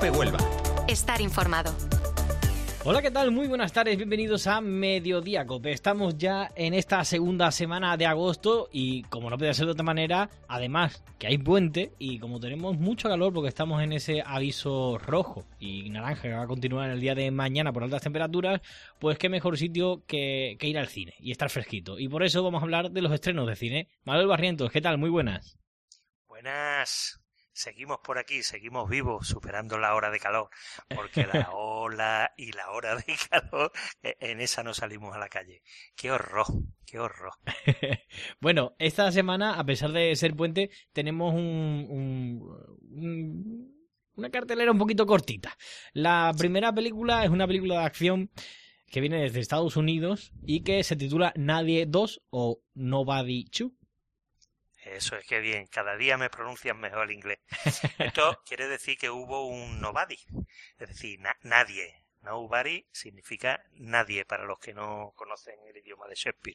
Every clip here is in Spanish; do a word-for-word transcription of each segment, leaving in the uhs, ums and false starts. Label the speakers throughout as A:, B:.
A: de Huelva.
B: Estar informado.
C: Hola, ¿qué tal? Muy buenas tardes, bienvenidos a Mediodía Cope. Estamos ya en esta segunda semana de agosto y, como no puede ser de otra manera, además que hay puente y como tenemos mucho calor porque estamos en ese aviso rojo y naranja que va a continuar en el día de mañana por altas temperaturas, pues qué mejor sitio que, que ir al cine y estar fresquito. Y por eso vamos a hablar de los estrenos de cine. Manuel Barrientos, ¿qué tal? Muy buenas.
D: Buenas. Seguimos por aquí, seguimos vivos, superando la hora de calor, porque la ola y la hora de calor, en esa no salimos a la calle. ¡Qué horror! ¡Qué horror!
C: Bueno, esta semana, a pesar de ser puente, tenemos un, un, un, una cartelera un poquito cortita. La primera película es una película de acción que viene desde Estados Unidos y que se titula Nadie dos o Nobody Two.
D: Eso es que bien, cada día me pronuncian mejor el inglés. Esto quiere decir que hubo un nobody, es decir, na- nadie. Nobody significa nadie para los que no conocen el idioma de Shakespeare.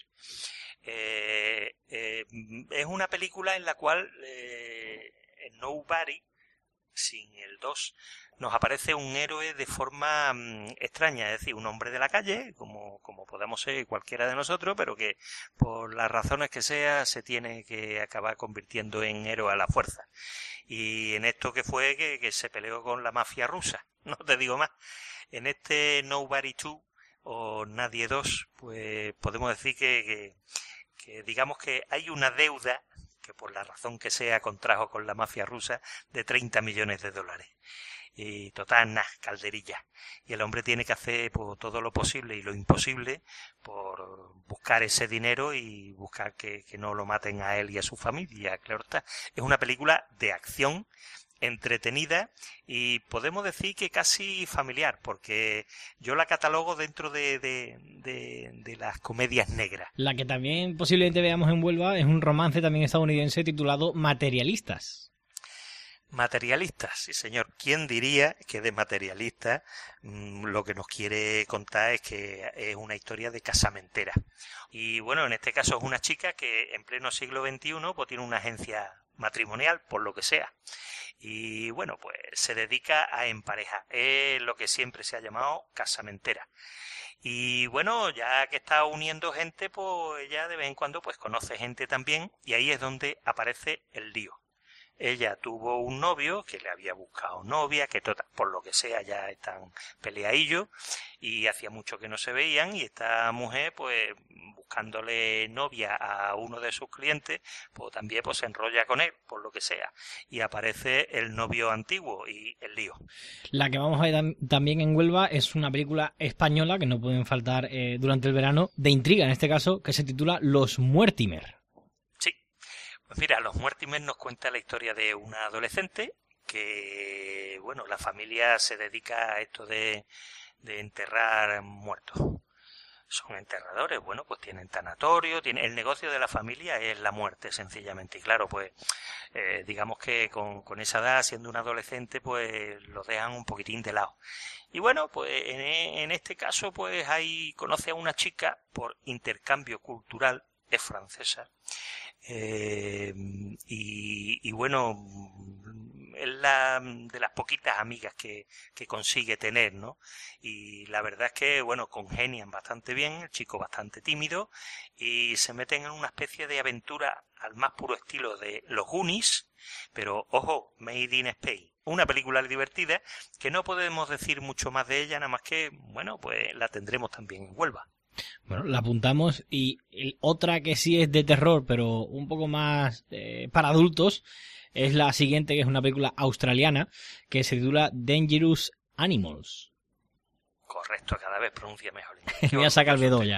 D: Eh, eh, es una película en la cual eh, el nobody, sin el dos, nos aparece un héroe de forma mmm, extraña, es decir, un hombre de la calle, como, como podemos ser cualquiera de nosotros, pero que por las razones que sea se tiene que acabar convirtiendo en héroe a la fuerza. Y en esto que fue que, que se peleó con la mafia rusa, no te digo más. En este Nobody Two o Nadie dos, pues podemos decir que, que, que digamos que hay una deuda que por la razón que sea contrajo con la mafia rusa, de treinta millones de dólares. Y total, nada, calderilla. Y el hombre tiene que hacer pues, todo lo posible y lo imposible por buscar ese dinero y buscar que, que no lo maten a él y a su familia. Claro está. Es una película de acción, entretenida y podemos decir que casi familiar, porque yo la catalogo dentro de, de, de, de las comedias negras.
C: La que también posiblemente veamos en Huelva es un romance también estadounidense titulado Materialistas.
D: Materialistas, sí señor. ¿Quién diría que de Materialistas mmm, lo que nos quiere contar es que es una historia de casamentera? Y bueno, en este caso es una chica que en pleno siglo veintiuno pues tiene una agencia matrimonial, por lo que sea. Y bueno, pues se dedica a emparejar. Es lo que siempre se ha llamado casamentera. Y bueno, ya que está uniendo gente, pues ella de vez en cuando pues conoce gente también y ahí es donde aparece el lío. Ella tuvo un novio que le había buscado novia, que total, por lo que sea ya están peleadillos y hacía mucho que no se veían y esta mujer pues buscándole novia a uno de sus clientes pues también pues se enrolla con él, por lo que sea, y aparece el novio antiguo y el lío.
C: La que vamos a ver también en Huelva es una película española que no pueden faltar eh, durante el verano, de intriga en este caso, que se titula Los Muertimer.
D: Pues mira, Los Muertimer nos cuenta la historia de una adolescente que, bueno, la familia se dedica a esto de, de enterrar muertos. Son enterradores, bueno, pues tienen tanatorio, tiene, el negocio de la familia es la muerte, sencillamente. Y claro, pues, eh, digamos que con, con esa edad, siendo un adolescente, pues los dejan un poquitín de lado. Y bueno, pues en, en este caso, pues ahí conoce a una chica por intercambio cultural, es francesa. Eh, y, y bueno, es la de las poquitas amigas que, que consigue tener, ¿no? Y la verdad es que, bueno, congenian bastante bien, el chico bastante tímido, y se meten en una especie de aventura al más puro estilo de los Goonies, pero ojo, Made in Spain. Una película divertida que no podemos decir mucho más de ella, nada más que, bueno, pues la tendremos también en Huelva.
C: Bueno, la apuntamos. Y el, otra que sí es de terror, pero un poco más eh, para adultos, es la siguiente, que es una película australiana que se titula Dangerous Animals.
D: Correcto, cada vez pronuncia mejor.
C: Me saca el Bedoya.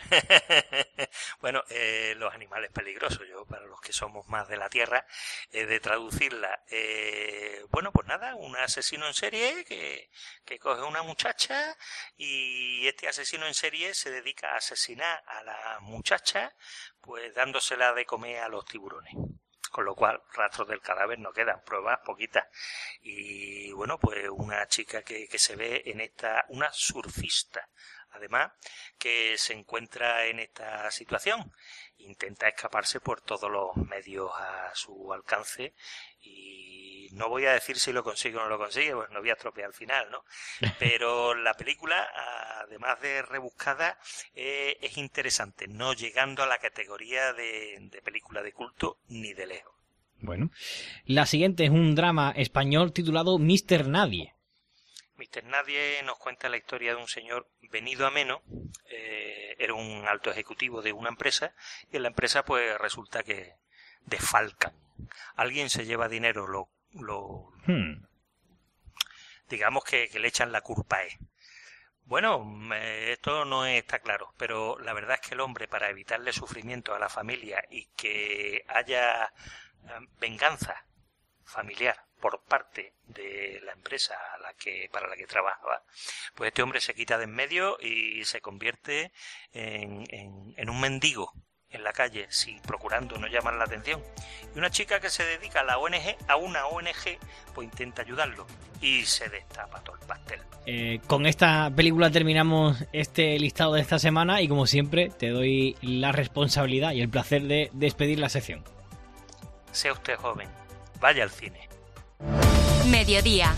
D: Bueno, eh, los animales peligrosos, yo para los que somos más de la tierra, eh, de traducirla, eh, bueno, pues nada, un asesino en serie que, que coge una muchacha y este asesino en serie se dedica a asesinar a la muchacha, pues dándosela de comer a los tiburones. Con lo cual, rastros del cadáver no quedan, pruebas poquitas. Y bueno, pues una chica que, que se ve en esta, una surfista, además, que se encuentra en esta situación. Intenta escaparse por todos los medios a su alcance y no voy a decir si lo consigue o no lo consigue, pues no voy a estropear al final, ¿no? Pero la película, además de rebuscada, eh, es interesante, no llegando a la categoría de, de película de culto ni de lejos.
C: Bueno, la siguiente es un drama español titulado míster Nadie.
D: míster Nadie nos cuenta la historia de un señor venido a menos, eh, era un alto ejecutivo de una empresa, y en la empresa pues resulta que desfalcan. Alguien se lleva dinero, lo, lo hmm. digamos que, que le echan la culpa a él. Bueno, eh, esto no está claro, pero la verdad es que el hombre, para evitarle sufrimiento a la familia y que haya eh, venganza familiar por parte de la empresa a la que para la que trabajaba, pues este hombre se quita de en medio y se convierte en, en, en un mendigo en la calle, si procurando no llamar la atención. Y una chica que se dedica a la O N G, a una O N G, pues intenta ayudarlo y se destapa todo el pastel.
C: Eh, con esta película terminamos este listado de esta semana y como siempre te doy la responsabilidad y el placer de despedir la sección.
D: Sea usted joven, vaya al cine.
A: Mediodía.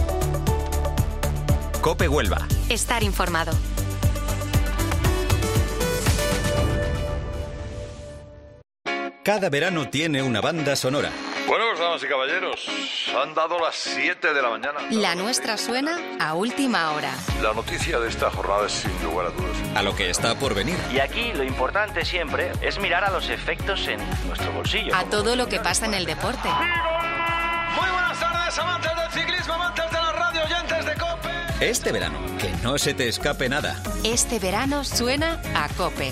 B: COPE Huelva.
A: Estar informado.
B: Cada verano tiene una banda sonora.
E: Bueno, pues damas y caballeros, han dado las siete de la mañana.
A: La nuestra suena a última hora.
E: La noticia de esta jornada es sin lugar a dudas.
B: A lo que está por venir.
F: Y aquí lo importante siempre es mirar a los efectos en nuestro bolsillo.
A: A todo lo que pasa en el deporte.
G: Muy buenas tardes, amantes del ciclismo, amantes de la radio, oyentes de COPE.
B: Este verano, que no se te escape nada.
A: Este verano suena a COPE.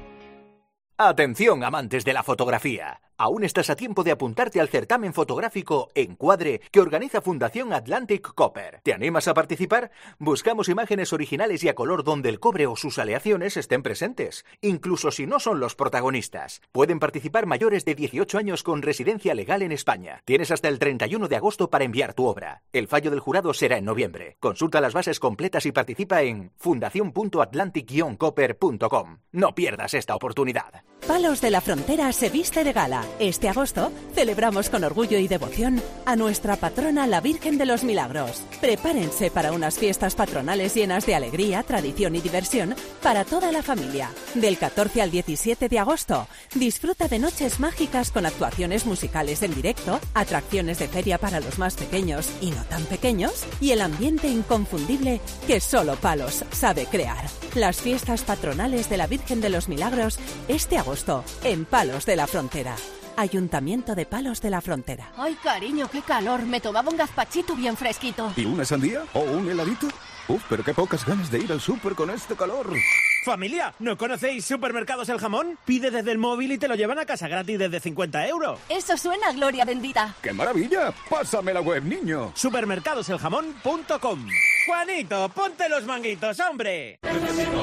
H: Atención, amantes de la fotografía. Aún estás a tiempo de apuntarte al certamen fotográfico Encuadre que organiza Fundación Atlantic Copper. ¿Te animas a participar? Buscamos imágenes originales y a color donde el cobre o sus aleaciones estén presentes, incluso si no son los protagonistas. Pueden participar mayores de dieciocho años con residencia legal en España. Tienes hasta el treinta y uno de agosto para enviar tu obra. El fallo del jurado será en noviembre. Consulta las bases completas y participa en fundación punto atlantic guion copper punto com. No pierdas esta oportunidad.
I: Palos de la Frontera se viste de gala. Este agosto celebramos con orgullo y devoción a nuestra patrona, la Virgen de los Milagros. Prepárense para unas fiestas patronales llenas de alegría, tradición y diversión para toda la familia. Del catorce al diecisiete de agosto, disfruta de noches mágicas con actuaciones musicales en directo, atracciones de feria para los más pequeños y no tan pequeños, y el ambiente inconfundible que solo Palos sabe crear. Las fiestas patronales de la Virgen de los Milagros este agosto en Palos de la Frontera. Ayuntamiento de Palos de la Frontera.
J: Ay, cariño, qué calor. Me tomaba un gazpachito bien fresquito.
K: ¿Y una sandía? ¿O un heladito? Uf, pero qué pocas ganas de ir al súper con este calor.
L: Familia, ¿no conocéis Supermercados El Jamón? Pide desde el móvil y te lo llevan a casa gratis desde cincuenta euros.
J: Eso suena a gloria bendita.
K: ¡Qué maravilla! Pásame la web, niño.
L: supermercados el jamón punto com. Juanito, ponte los manguitos, hombre.
M: En Flexicar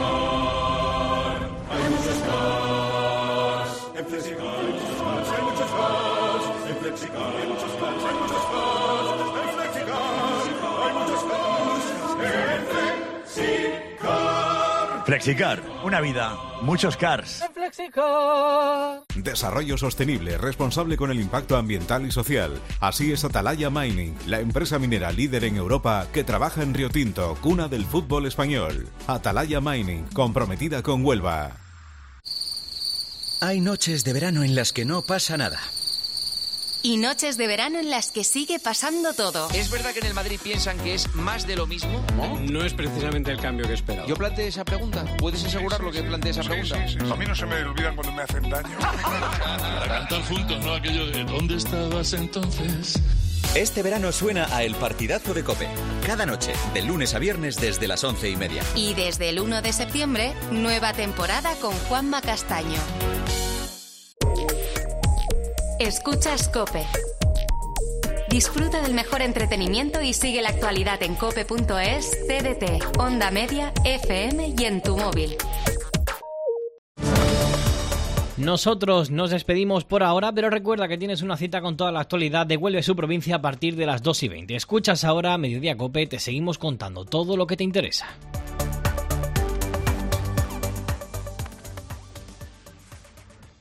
M: hay muchos cars. En Flexicar hay muchos cars, hay muchos cars. En Flexicar hay muchos cars, hay muchos cars. En Flexicar hay muchos cars. En Flexicar.
N: Flexicar, una vida, muchos cars.
J: En Flexicar.
O: Desarrollo sostenible, responsable con el impacto ambiental y social. Así es Atalaya Mining, la empresa minera líder en Europa que trabaja en Río Tinto, cuna del fútbol español. Atalaya Mining, comprometida con Huelva.
B: Hay noches de verano en las que no pasa nada.
A: Y noches de verano en las que sigue pasando todo.
P: ¿Es verdad que en el Madrid piensan que es más de lo mismo?
Q: No, no es precisamente el cambio que esperaba.
P: Yo planteé esa pregunta. ¿Puedes asegurarlo sí, sí, que planteé esa
E: sí,
P: pregunta?
E: Sí, sí, sí. A mí no se me olvidan cuando me hacen daño.
R: Cantar juntos, ¿no? Aquello de ¿dónde estabas entonces?
B: Este verano suena a El Partidazo de COPE. Cada noche, de lunes a viernes desde las once y media.
A: Y desde el uno de septiembre, nueva temporada con Juanma Castaño. Escuchas COPE. Disfruta del mejor entretenimiento y sigue la actualidad en cope punto es, T D T, Onda Media, F M y en tu móvil.
C: Nosotros nos despedimos por ahora, pero recuerda que tienes una cita con toda la actualidad de Huelva y su provincia a partir de las dos y veinte. Escuchas ahora Mediodía COPE, te seguimos contando todo lo que te interesa.